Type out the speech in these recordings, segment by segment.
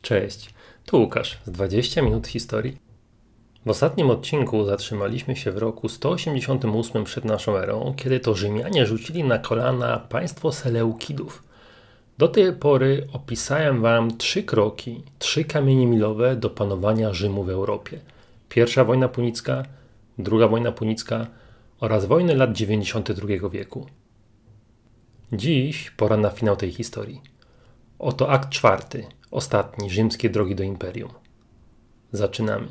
Cześć, tu Łukasz z 20 minut historii. W ostatnim odcinku zatrzymaliśmy się w roku 188 przed naszą erą, kiedy to Rzymianie rzucili na kolana państwo Seleukidów. Do tej pory opisałem Wam 3 kroki, 3 kamienie milowe do panowania Rzymu w Europie. Pierwsza wojna punicka, druga wojna punicka oraz wojny lat 92 wieku. Dziś pora na finał tej historii. Oto akt 4, ostatni, rzymskie drogi do imperium. Zaczynamy.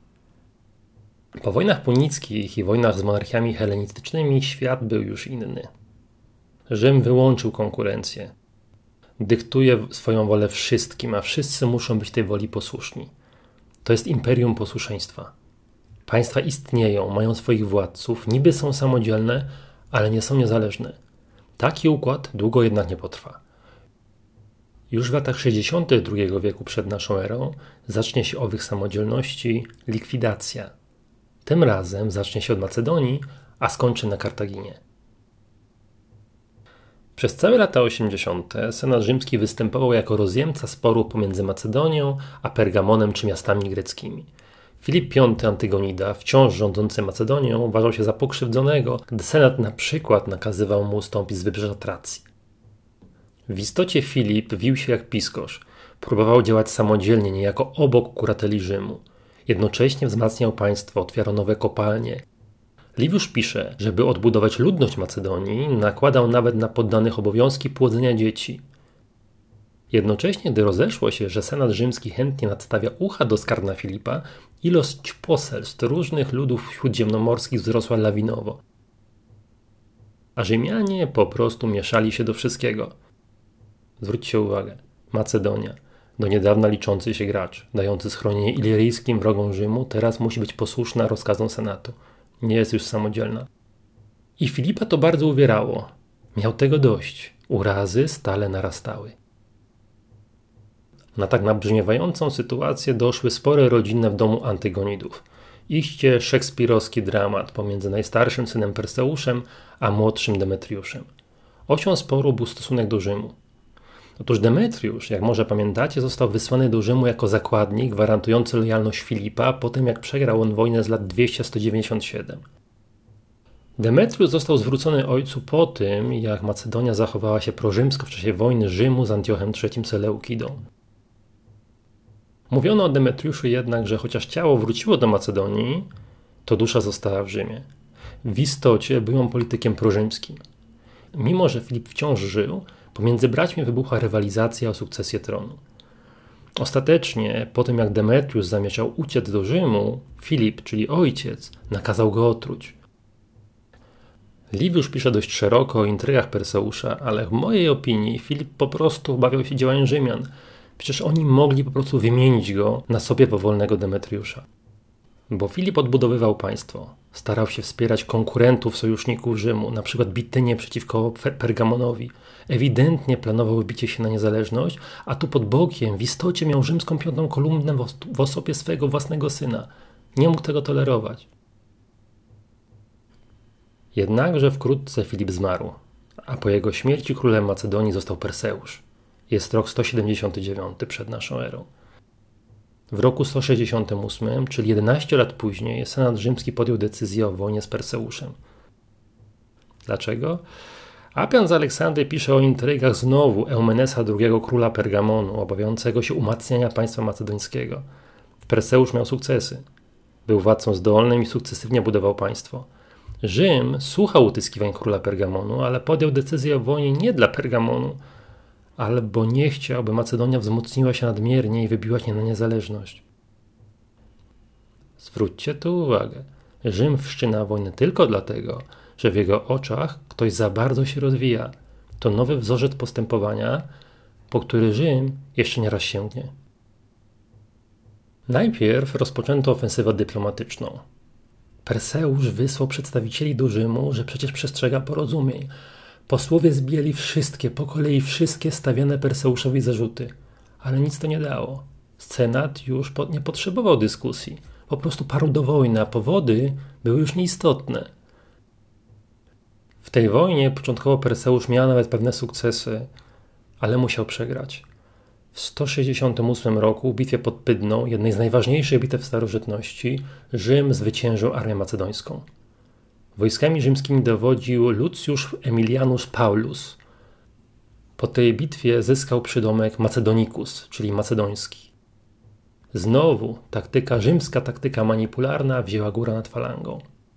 Po wojnach punickich i wojnach z monarchiami helenistycznymi świat był już inny. Rzym wyłączył konkurencję. Dyktuje swoją wolę wszystkim, a wszyscy muszą być tej woli posłuszni. To jest imperium posłuszeństwa. Państwa istnieją, mają swoich władców, niby są samodzielne, ale nie są niezależne. Taki układ długo jednak nie potrwa. Już w latach 60. II wieku przed naszą erą zacznie się owych samodzielności likwidacja. Tym razem zacznie się od Macedonii, a skończy na Kartaginie. Przez całe lata 80. Senat Rzymski występował jako rozjemca sporu pomiędzy Macedonią a Pergamonem czy miastami greckimi. Filip V Antygonida, wciąż rządzący Macedonią, uważał się za pokrzywdzonego, gdy Senat na przykład nakazywał mu ustąpić z wybrzeża Tracji. W istocie Filip wił się jak piskosz, próbował działać samodzielnie, niejako obok kurateli Rzymu. Jednocześnie wzmacniał państwo, otwierał nowe kopalnie. Liwiusz pisze, żeby odbudować ludność Macedonii, nakładał nawet na poddanych obowiązki płodzenia dzieci. Jednocześnie, gdy rozeszło się, że Senat Rzymski chętnie nadstawia ucha do skarb Filipa, ilość poselstw różnych ludów śródziemnomorskich wzrosła lawinowo. A Rzymianie po prostu mieszali się do wszystkiego. Zwróćcie uwagę, Macedonia, do niedawna liczący się gracz, dający schronienie iliryjskim wrogom Rzymu, teraz musi być posłuszna rozkazom Senatu. Nie jest już samodzielna. I Filipa to bardzo uwierało. Miał tego dość. Urazy stale narastały. Na tak nabrzmiewającą sytuację doszły spory rodzinne w domu Antygonidów. Iście szekspirowski dramat pomiędzy najstarszym synem Perseuszem a młodszym Demetriuszem. Osią sporu był stosunek do Rzymu. Otóż Demetriusz, jak może pamiętacie, został wysłany do Rzymu jako zakładnik gwarantujący lojalność Filipa po tym, jak przegrał on wojnę z lat 200-197. Demetriusz został zwrócony ojcu po tym, jak Macedonia zachowała się prorzymsko w czasie wojny Rzymu z Antiochem III Seleukidą. Mówiono o Demetriuszu jednak, że chociaż ciało wróciło do Macedonii, to dusza została w Rzymie. W istocie był on politykiem prorzymskim. Mimo że Filip wciąż żył, pomiędzy braćmi wybuchła rywalizacja o sukcesję tronu. Ostatecznie, po tym jak Demetriusz zamierzał uciec do Rzymu, Filip, czyli ojciec, nakazał go otruć. Liwiusz pisze dość szeroko o intrygach Perseusza, ale w mojej opinii Filip po prostu obawiał się działań Rzymian. Przecież oni mogli po prostu wymienić go na sobie powolnego Demetriusza. Bo Filip odbudowywał państwo. Starał się wspierać konkurentów, sojuszników Rzymu, na przykład Bitynię przeciwko Pergamonowi. Ewidentnie planował wybicie się na niezależność, a tu pod bokiem w istocie miał rzymską piątą kolumnę w osobie swojego własnego syna. Nie mógł tego tolerować. Jednakże wkrótce Filip zmarł, a po jego śmierci królem Macedonii został Perseusz. Jest rok 179 przed naszą erą. W roku 168, czyli 11 lat później, Senat Rzymski podjął decyzję o wojnie z Perseuszem. Dlaczego? Apian z Aleksandry pisze o intrygach znowu Eumenesa II, króla Pergamonu, obawiającego się umacniania państwa macedońskiego. Perseusz miał sukcesy. Był władcą zdolnym i sukcesywnie budował państwo. Rzym słuchał utyskiwań króla Pergamonu, ale podjął decyzję o wojnie nie dla Pergamonu, ale bo nie chciał, by Macedonia wzmocniła się nadmiernie i wybiła się na niezależność. Zwróćcie tu uwagę. Rzym wszczyna wojnę tylko dlatego, że w jego oczach ktoś za bardzo się rozwija. To nowy wzorzec postępowania, po który Rzym jeszcze nie raz sięgnie. Najpierw rozpoczęto ofensywę dyplomatyczną. Perseusz wysłał przedstawicieli do Rzymu, że przecież przestrzega porozumień. Posłowie zbijali po kolei wszystkie stawiane Perseuszowi zarzuty, ale nic to nie dało. Senat już nie potrzebował dyskusji. Po prostu parł do wojny, a powody były już nieistotne. W tej wojnie początkowo Perseusz miał nawet pewne sukcesy, ale musiał przegrać. W 168 roku w bitwie pod Pydną, jednej z najważniejszych bitew w starożytności, Rzym zwyciężył armię macedońską. Wojskami rzymskimi dowodził Lucius Aemilianus Paulus. Po tej bitwie zyskał przydomek Macedonicus, czyli macedoński. Znowu rzymska taktyka manipularna wzięła górę nad falangą.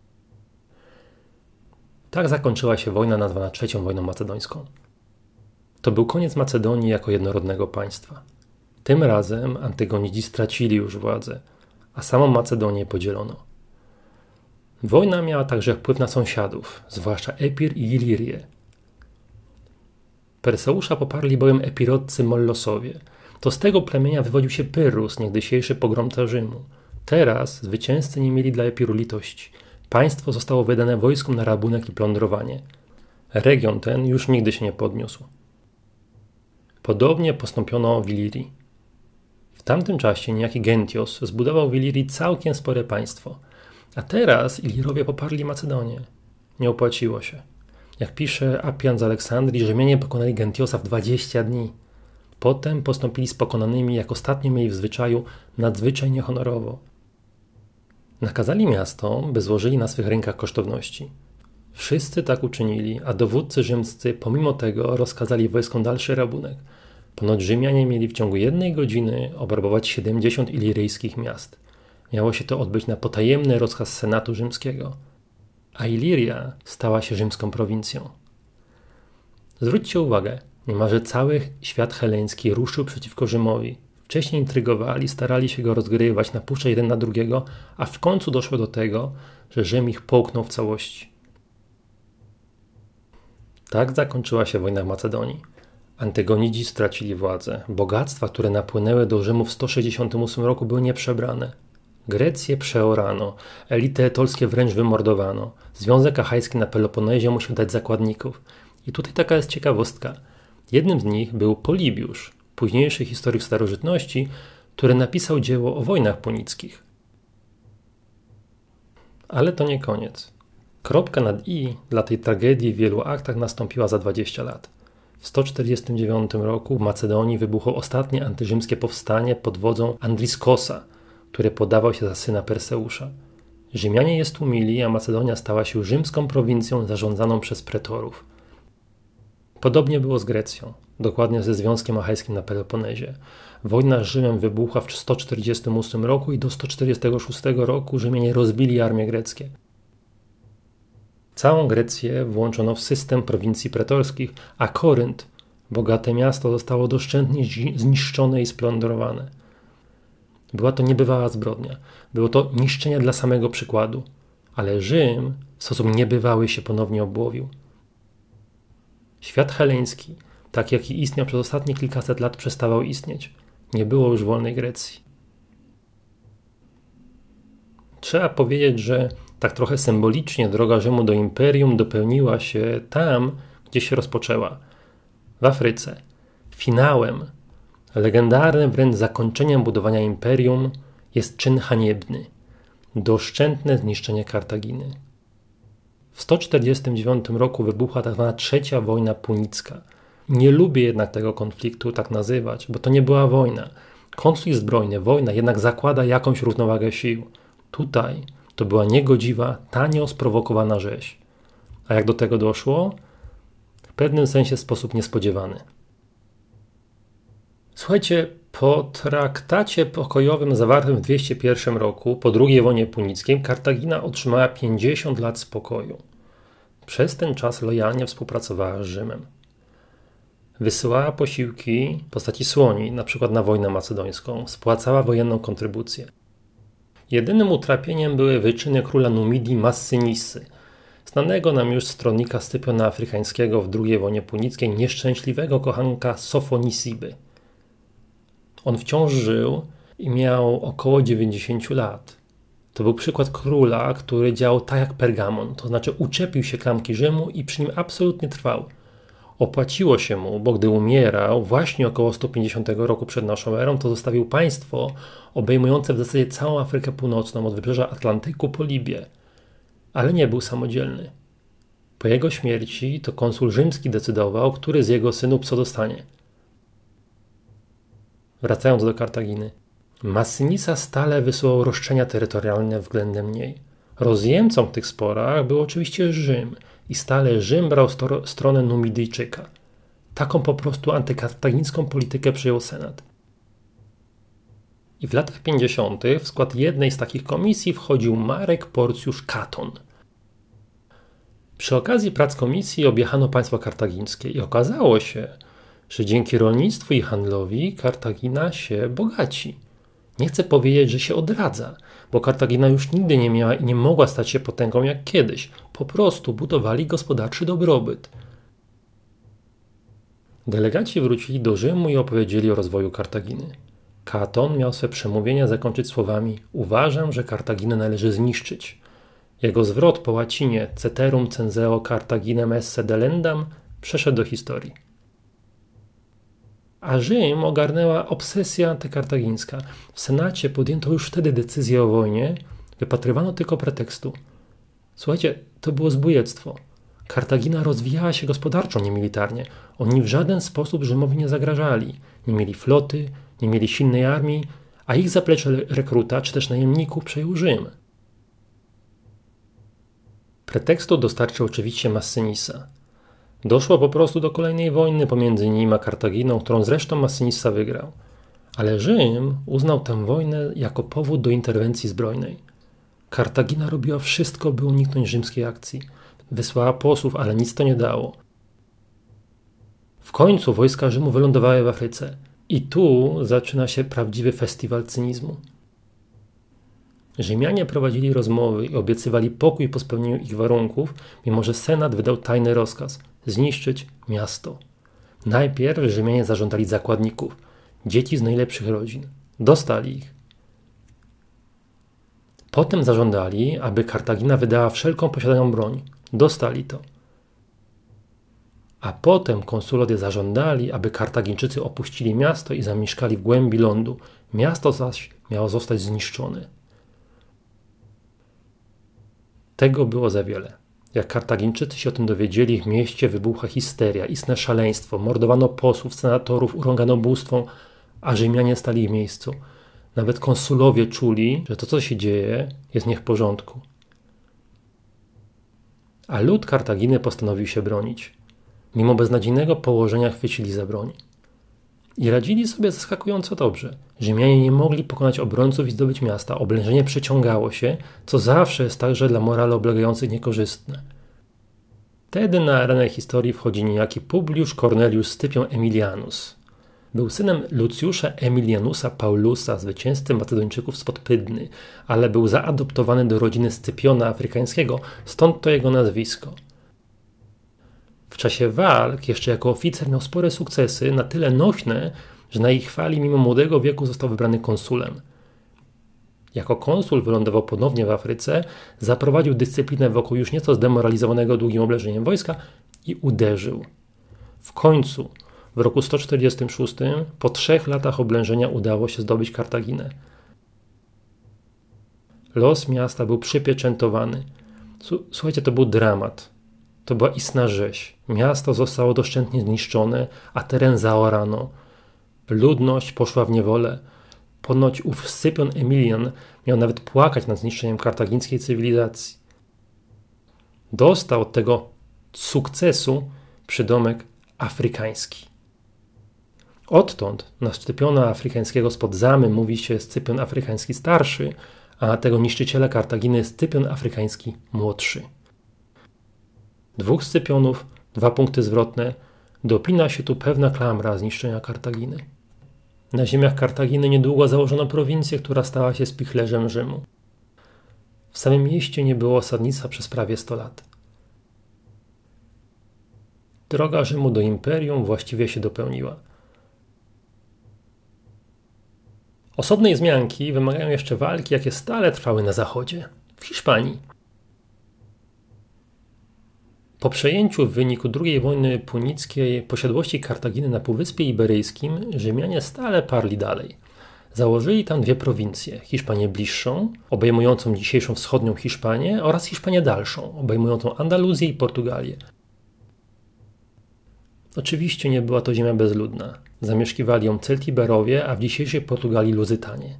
Tak zakończyła się wojna nazwana III wojną macedońską. To był koniec Macedonii jako jednorodnego państwa. Tym razem Antygonidzi stracili już władzę, a samą Macedonię podzielono. Wojna miała także wpływ na sąsiadów, zwłaszcza Epir i Ilirię. Perseusza poparli bowiem epirotcy Mollosowie. To z tego plemienia wywodził się Pyrrhus, niegdysiejszy pogromca Rzymu. Teraz zwycięzcy nie mieli dla Epiru litości. Państwo zostało wydane wojskom na rabunek i plądrowanie. Region ten już nigdy się nie podniósł. Podobnie postąpiono w Ilirii. W tamtym czasie niejaki Gentios zbudował w Ilirii całkiem spore państwo, a teraz Ilirowie poparli Macedonię. Nie opłaciło się. Jak pisze Appian z Aleksandrii, Rzymianie pokonali Gentiosa w 20 dni. Potem postąpili z pokonanymi, jak ostatnio mieli w zwyczaju, nadzwyczaj niehonorowo. Nakazali miastom, by złożyli na swych rękach kosztowności. Wszyscy tak uczynili, a dowódcy rzymscy pomimo tego rozkazali wojskom dalszy rabunek. Ponoć Rzymianie mieli w ciągu 1 godziny obrabować 70 iliryjskich miast. Miało się to odbyć na potajemny rozkaz Senatu Rzymskiego. A Iliria stała się rzymską prowincją. Zwróćcie uwagę, niemalże cały świat heleński ruszył przeciwko Rzymowi. Wcześniej intrygowali, starali się go rozgrywać, napuszczać jeden na drugiego, a w końcu doszło do tego, że Rzym ich połknął w całości. Tak zakończyła się wojna w Macedonii. Antygonidzi stracili władzę. Bogactwa, które napłynęły do Rzymu w 168 roku, były nieprzebrane. Grecję przeorano, elity etolskie wręcz wymordowano. Związek Achajski na Peloponezie musiał dać zakładników. I tutaj taka jest ciekawostka. Jednym z nich był Polibiusz, późniejszy historyk starożytności, który napisał dzieło o wojnach punickich. Ale to nie koniec. Kropka nad i dla tej tragedii w wielu aktach nastąpiła za 20 lat. W 149 roku w Macedonii wybuchło ostatnie antyrzymskie powstanie pod wodzą Andriskosa, który podawał się za syna Perseusza. Rzymianie je stłumili, a Macedonia stała się rzymską prowincją zarządzaną przez pretorów. Podobnie było z Grecją, dokładnie ze Związkiem Achajskim na Peloponezie. Wojna z Rzymem wybuchła w 148 roku i do 146 roku Rzymianie rozbili armie greckie. Całą Grecję włączono w system prowincji pretorskich, a Korynt, bogate miasto, zostało doszczętnie zniszczone i splądrowane. Była to niebywała zbrodnia. Było to niszczenie dla samego przykładu. Ale Rzym w sposób niebywały się ponownie obłowił. Świat heleński, tak jaki istniał przez ostatnie kilkaset lat, przestawał istnieć. Nie było już wolnej Grecji. Trzeba powiedzieć, że tak trochę symbolicznie droga Rzymu do imperium dopełniła się tam, gdzie się rozpoczęła. W Afryce. Finałem, legendarnym wręcz zakończeniem budowania imperium jest czyn haniebny. Doszczętne zniszczenie Kartaginy. W 149 roku wybuchła tzw. trzecia wojna punicka. Nie lubię jednak tego konfliktu tak nazywać, bo to nie była wojna. Konflikt zbrojny, wojna jednak zakłada jakąś równowagę sił. Tutaj to była niegodziwa, tanio sprowokowana rzeź. A jak do tego doszło? W pewnym sensie w sposób niespodziewany. Słuchajcie, po traktacie pokojowym zawartym w 201 roku, po II wojnie punickiej, Kartagina otrzymała 50 lat spokoju. Przez ten czas lojalnie współpracowała z Rzymem. Wysyłała posiłki w postaci słoni, np. na wojnę macedońską, spłacała wojenną kontrybucję. Jedynym utrapieniem były wyczyny króla Numidii Massynissy, znanego nam już stronnika Scypiona Afrykańskiego w II wojnie punickiej, nieszczęśliwego kochanka Sofonisiby. On wciąż żył i miał około 90 lat. To był przykład króla, który działał tak jak Pergamon, to znaczy uczepił się klamki Rzymu i przy nim absolutnie trwał. Opłaciło się mu, bo gdy umierał, właśnie około 150 roku przed naszą erą, to zostawił państwo obejmujące w zasadzie całą Afrykę Północną, od wybrzeża Atlantyku po Libię. Ale nie był samodzielny. Po jego śmierci to konsul rzymski decydował, który z jego synów co dostanie. Wracając do Kartaginy. Massinissa stale wysyłał roszczenia terytorialne względem niej. Rozjemcą w tych sporach był oczywiście Rzym i stale Rzym brał stronę Numidyjczyka. Taką po prostu antykartagińską politykę przyjął Senat. I w latach 50. w skład jednej z takich komisji wchodził Marek Porcjusz Katon. Przy okazji prac komisji objechano państwo kartagińskie i okazało się, że dzięki rolnictwu i handlowi Kartagina się bogaci. Nie chcę powiedzieć, że się odradza, bo Kartagina już nigdy nie miała i nie mogła stać się potęgą jak kiedyś. Po prostu budowali gospodarczy dobrobyt. Delegaci wrócili do Rzymu i opowiedzieli o rozwoju Kartaginy. Katon miał swe przemówienie zakończyć słowami: uważam, że Kartaginę należy zniszczyć. Jego zwrot po łacinie ceterum censeo Carthaginem esse delendam przeszedł do historii. A Rzym ogarnęła obsesja antykartagińska. W Senacie podjęto już wtedy decyzję o wojnie, wypatrywano tylko pretekstu. Słuchajcie, to było zbójectwo. Kartagina rozwijała się gospodarczo, nie militarnie. Oni w żaden sposób Rzymowi nie zagrażali. Nie mieli floty, nie mieli silnej armii, a ich zaplecze rekruta czy też najemników przejął Rzym. Pretekstu dostarczył oczywiście Massinissa. Doszło po prostu do kolejnej wojny pomiędzy nim a Kartaginą, którą zresztą Massinissa wygrał. Ale Rzym uznał tę wojnę jako powód do interwencji zbrojnej. Kartagina robiła wszystko, by uniknąć rzymskiej akcji. Wysłała posłów, ale nic to nie dało. W końcu wojska Rzymu wylądowały w Afryce. I tu zaczyna się prawdziwy festiwal cynizmu. Rzymianie prowadzili rozmowy i obiecywali pokój po spełnieniu ich warunków, mimo że Senat wydał tajny rozkaz – zniszczyć miasto. Najpierw Rzymianie zażądali zakładników, dzieci z najlepszych rodzin. Dostali ich. Potem zażądali, aby Kartagina wydała wszelką posiadaną broń. Dostali to. A potem konsulowie zażądali, aby Kartagińczycy opuścili miasto i zamieszkali w głębi lądu. Miasto zaś miało zostać zniszczone. Tego było za wiele. Jak Kartagińczycy się o tym dowiedzieli, w mieście wybuchła histeria, istne szaleństwo, mordowano posłów, senatorów, urągano bóstwom, a Rzymianie stali w miejscu. Nawet konsulowie czuli, że to, co się dzieje, jest nie w porządku. A lud Kartaginy postanowił się bronić. Mimo beznadziejnego położenia chwycili za broń. I radzili sobie zaskakująco dobrze. Rzymianie nie mogli pokonać obrońców i zdobyć miasta. Oblężenie przeciągało się, co zawsze jest także dla moralu oblegających niekorzystne. Wtedy na arenę historii wchodzi niejaki Publiusz Cornelius Scypion Aemilianus. Był synem Lucjusza Aemilianusa Paulusa, zwycięzcy Macedończyków spod Pydny, ale był zaadoptowany do rodziny Scypiona Afrykańskiego, stąd to jego nazwisko. W czasie walk jeszcze jako oficer miał spore sukcesy, na tyle nośne, że na ich chwali mimo młodego wieku został wybrany konsulem. Jako konsul wylądował ponownie w Afryce, zaprowadził dyscyplinę wokół już nieco zdemoralizowanego długim oblężeniem wojska i uderzył. W końcu, w roku 146, po 3 latach oblężenia udało się zdobyć Kartaginę. Los miasta był przypieczętowany. Słuchajcie, to był dramat. To była istna rzeź. Miasto zostało doszczętnie zniszczone, a teren zaorano. Ludność poszła w niewolę. Ponoć ów Scypion Aemilian miał nawet płakać nad zniszczeniem kartagińskiej cywilizacji. Dostał od tego sukcesu przydomek afrykański. Odtąd na Scypiona Afrykańskiego spod Zamy mówi się Scypion Afrykański starszy, a tego niszczyciela Kartaginy Scypion Afrykański młodszy. 2 Scypionów, 2 punkty zwrotne, dopina się tu pewna klamra zniszczenia Kartaginy. Na ziemiach Kartaginy niedługo założono prowincję, która stała się spichlerzem Rzymu. W samym mieście nie było osadnictwa przez prawie 100 lat. Droga Rzymu do imperium właściwie się dopełniła. Osobnej wzmianki wymagają jeszcze walki, jakie stale trwały na zachodzie, w Hiszpanii. Po przejęciu w wyniku II wojny punickiej posiadłości Kartaginy na Półwyspie Iberyjskim Rzymianie stale parli dalej. Założyli tam 2 prowincje, Hiszpanię bliższą, obejmującą dzisiejszą wschodnią Hiszpanię oraz Hiszpanię dalszą, obejmującą Andaluzję i Portugalię. Oczywiście nie była to ziemia bezludna. Zamieszkiwali ją Celtiberowie, a w dzisiejszej Portugalii Luzytanie.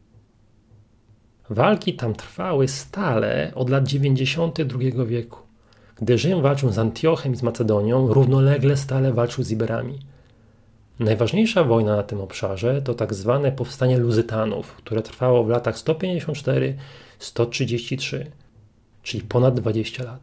Walki tam trwały stale od lat 90. II wieku. Gdy Rzym walczył z Antiochem i z Macedonią, równolegle stale walczył z Iberami. Najważniejsza wojna na tym obszarze to tak zwane powstanie Luzytanów, które trwało w latach 154-133, czyli ponad 20 lat.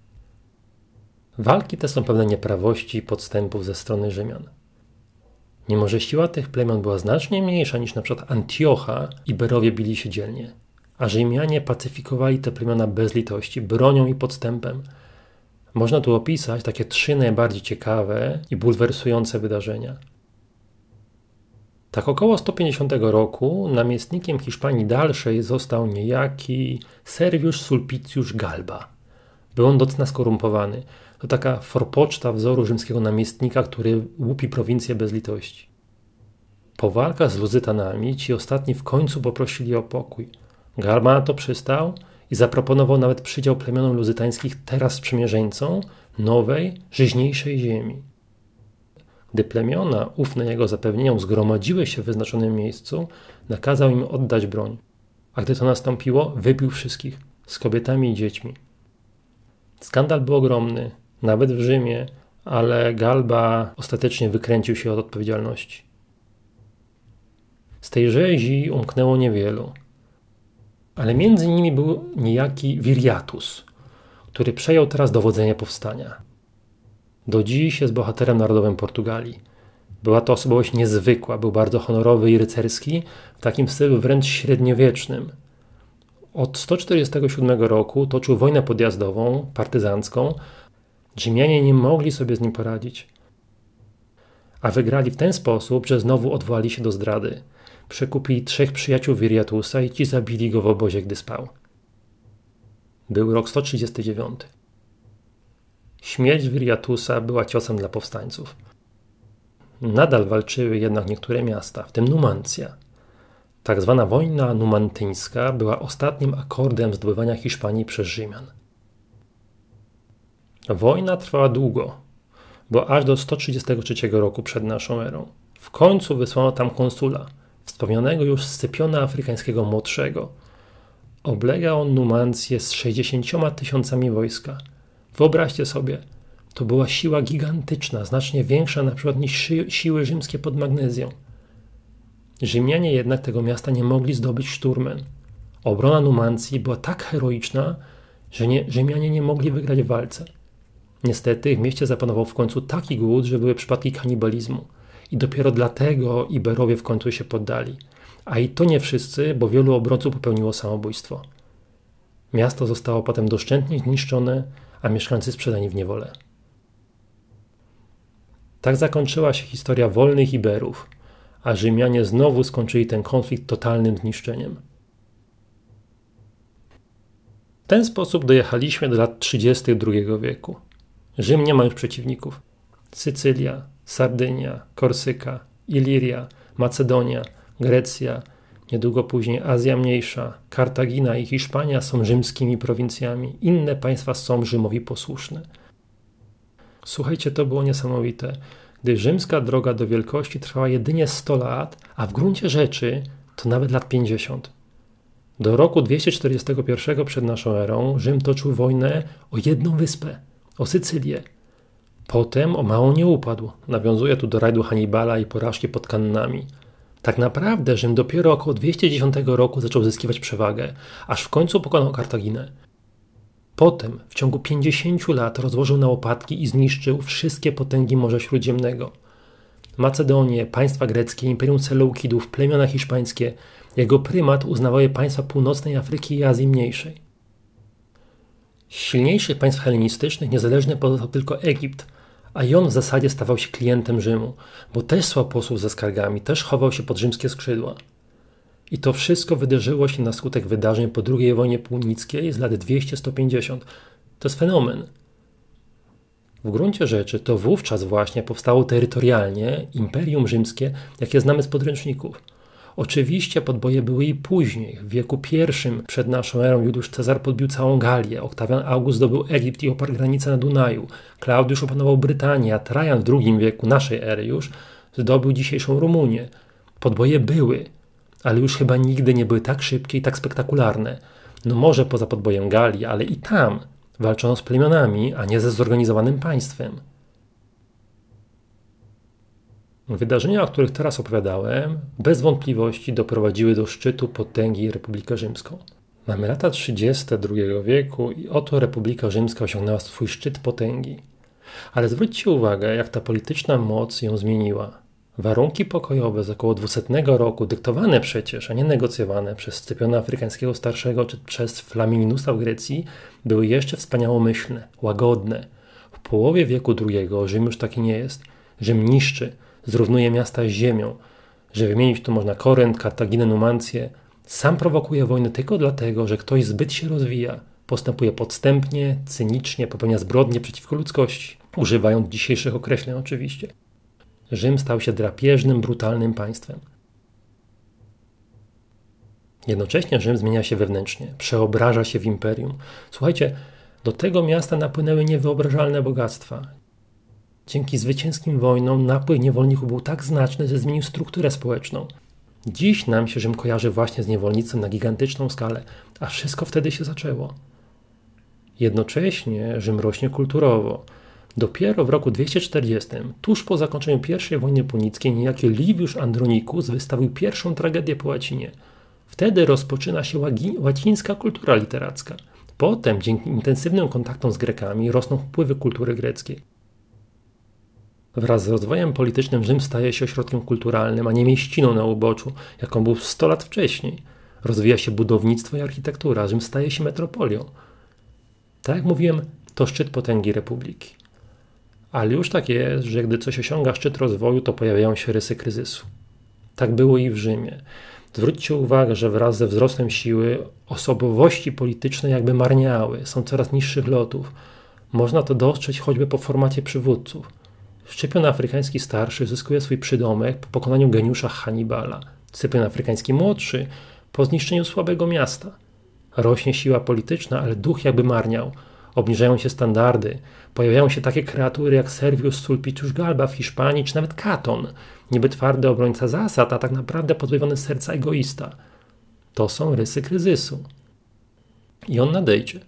Walki te są pełne nieprawości i podstępów ze strony Rzymian. Mimo że siła tych plemion była znacznie mniejsza niż np. Antiocha, Iberowie bili się dzielnie, a Rzymianie pacyfikowali te plemiona bez litości, bronią i podstępem. Można tu opisać takie 3 najbardziej ciekawe i bulwersujące wydarzenia. Tak około 150 roku namiestnikiem Hiszpanii dalszej został niejaki Servius Sulpicius Galba. Był on docna skorumpowany. To taka forpoczta wzoru rzymskiego namiestnika, który łupi prowincję bez litości. Po walkach z Luzytanami ci ostatni w końcu poprosili o pokój. Galba na to przystał i zaproponował nawet przydział plemionom luzytańskich teraz sprzymierzeńcom nowej, żyźniejszej ziemi. Gdy plemiona, ufne jego zapewnieniom, zgromadziły się w wyznaczonym miejscu, nakazał im oddać broń. A gdy to nastąpiło, wybił wszystkich, z kobietami i dziećmi. Skandal był ogromny, nawet w Rzymie, ale Galba ostatecznie wykręcił się od odpowiedzialności. Z tej rzezi umknęło niewielu, ale między nimi był niejaki Viriatus, który przejął teraz dowodzenie powstania. Do dziś jest bohaterem narodowym Portugalii. Była to osobowość niezwykła, był bardzo honorowy i rycerski, w takim stylu wręcz średniowiecznym. Od 147 roku toczył wojnę podjazdową, partyzancką. Rzymianie nie mogli sobie z nim poradzić. A wygrali w ten sposób, że znowu odwołali się do zdrady. Przekupili 3 przyjaciół Viriatusa i ci zabili go w obozie, gdy spał. Był rok 139. Śmierć Viriatusa była ciosem dla powstańców. Nadal walczyły jednak niektóre miasta, w tym Numancja. Tak zwana wojna numantyńska była ostatnim akordem zdobywania Hiszpanii przez Rzymian. Wojna trwała długo, bo aż do 133 roku przed naszą erą. W końcu wysłano tam konsula, wspomnianego już Scypiona Afrykańskiego Młodszego. Oblegał on Numancję z 60 000 wojska. Wyobraźcie sobie, to była siła gigantyczna, znacznie większa na przykład niż siły rzymskie pod Magnezją. Rzymianie jednak tego miasta nie mogli zdobyć szturmem. Obrona Numancji była tak heroiczna, że Rzymianie nie mogli wygrać w walce. Niestety w mieście zapanował w końcu taki głód, że były przypadki kanibalizmu. I dopiero dlatego Iberowie w końcu się poddali. A i to nie wszyscy, bo wielu obrońców popełniło samobójstwo. Miasto zostało potem doszczętnie zniszczone, a mieszkańcy sprzedani w niewolę. Tak zakończyła się historia wolnych Iberów, a Rzymianie znowu skończyli ten konflikt totalnym zniszczeniem. W ten sposób dojechaliśmy do lat 30. II wieku. Rzym nie ma już przeciwników. Sycylia, Sardynia, Korsyka, Iliria, Macedonia, Grecja, niedługo później Azja Mniejsza, Kartagina i Hiszpania są rzymskimi prowincjami. Inne państwa są Rzymowi posłuszne. Słuchajcie, to było niesamowite. Gdy rzymska droga do wielkości trwała jedynie 100 lat, a w gruncie rzeczy to nawet lat 50. Do roku 241 przed naszą erą Rzym toczył wojnę o jedną wyspę, o Sycylię. Potem o mało nie upadł. Nawiązuje tu do rajdu Hannibala i porażki pod Kannami. Tak naprawdę Rzym dopiero około 210 roku zaczął zyskiwać przewagę, aż w końcu pokonał Kartaginę. Potem w ciągu 50 lat rozłożył na łopatki i zniszczył wszystkie potęgi Morza Śródziemnego. Macedonię, państwa greckie, imperium Seleukidów, plemiona hiszpańskie. Jego prymat uznawały państwa północnej Afryki i Azji Mniejszej. Z silniejszych państw hellenistycznych niezależny pozostał tylko Egipt, a i on w zasadzie stawał się klientem Rzymu, bo też słał posłów ze skargami, też chował się pod rzymskie skrzydła. I to wszystko wydarzyło się na skutek wydarzeń po II wojnie punickiej z lat 200-150. To jest fenomen. W gruncie rzeczy to wówczas właśnie powstało terytorialnie Imperium Rzymskie, jakie znamy z podręczników. Oczywiście podboje były i później. W wieku I przed naszą erą Juliusz Cezar podbił całą Galię, Oktawian August zdobył Egipt i oparł granicę na Dunaju, Klaudiusz opanował Brytanię, a Trajan w II wieku naszej ery już Zdobył dzisiejszą Rumunię. Podboje były, ale już chyba nigdy nie były tak szybkie i tak spektakularne. No może poza podbojem Galii, ale i tam walczono z plemionami, a nie ze zorganizowanym państwem. Wydarzenia, o których teraz opowiadałem, bez wątpliwości doprowadziły do szczytu potęgi Republikę Rzymską. Mamy lata 30. II wieku i oto Republika Rzymska osiągnęła swój szczyt potęgi. Ale zwróćcie uwagę, jak ta polityczna moc ją zmieniła. Warunki pokojowe z około 200 roku, dyktowane przecież, a nie negocjowane przez Scypiona Afrykańskiego Starszego czy przez Flaminiusa w Grecji, były jeszcze wspaniałomyślne, łagodne. W połowie wieku II Rzym już taki nie jest. Rzym niszczy, zrównuje miasta z ziemią. Że wymienić tu można Korynt, Kartaginę, Numancję. Sam prowokuje wojny tylko dlatego, że ktoś zbyt się rozwija. Postępuje podstępnie, cynicznie, popełnia zbrodnie przeciwko ludzkości. Używając dzisiejszych określeń oczywiście. Rzym stał się drapieżnym, brutalnym państwem. Jednocześnie Rzym zmienia się wewnętrznie, przeobraża się w imperium. Słuchajcie, do tego miasta napłynęły niewyobrażalne bogactwa. Dzięki zwycięskim wojnom napływ niewolników był tak znaczny, że zmienił strukturę społeczną. Dziś nam się Rzym kojarzy właśnie z niewolnictwem na gigantyczną skalę, a wszystko wtedy się zaczęło. Jednocześnie Rzym rośnie kulturowo. Dopiero w roku 240, tuż po zakończeniu I wojny punickiej, niejaki Livius Andronicus wystawił pierwszą tragedię po łacinie. Wtedy rozpoczyna się łacińska kultura literacka. Potem, dzięki intensywnym kontaktom z Grekami, rosną wpływy kultury greckiej. Wraz z rozwojem politycznym Rzym staje się ośrodkiem kulturalnym, a nie mieściną na uboczu, jaką był 100 lat wcześniej. Rozwija się budownictwo i architektura, Rzym staje się metropolią. Tak jak mówiłem, to szczyt potęgi republiki. Ale już tak jest, że gdy coś osiąga szczyt rozwoju, to pojawiają się rysy kryzysu. Tak było i w Rzymie. Zwróćcie uwagę, że wraz ze wzrostem siły osobowości polityczne jakby marniały, są coraz niższych lotów. Można to dostrzec choćby po formacie przywódców. Scypion Afrykański Starszy zyskuje swój przydomek po pokonaniu geniusza Hannibala. Scypion Afrykański Młodszy po zniszczeniu słabego miasta. Rośnie siła polityczna, ale duch jakby marniał. Obniżają się standardy. Pojawiają się takie kreatury jak Servius Sulpicius Galba w Hiszpanii, czy nawet Katon. Niby twardy obrońca zasad, a tak naprawdę pozbawiony serca egoista. To są rysy kryzysu. I on nadejdzie.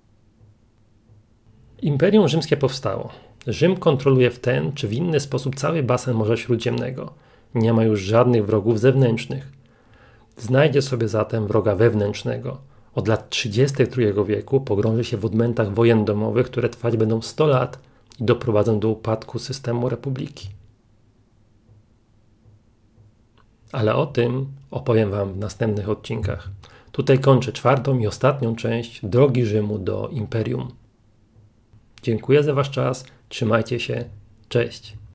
Imperium Rzymskie powstało. Rzym kontroluje w ten czy w inny sposób cały basen Morza Śródziemnego. Nie ma już żadnych wrogów zewnętrznych. Znajdzie sobie zatem wroga wewnętrznego. Od lat 30. II wieku pogrąży się w odmętach wojen domowych, które trwać będą 100 lat i doprowadzą do upadku systemu republiki. Ale o tym opowiem Wam w następnych odcinkach. Tutaj kończę 4. i ostatnią część drogi Rzymu do Imperium. Dziękuję za Wasz czas, trzymajcie się, cześć!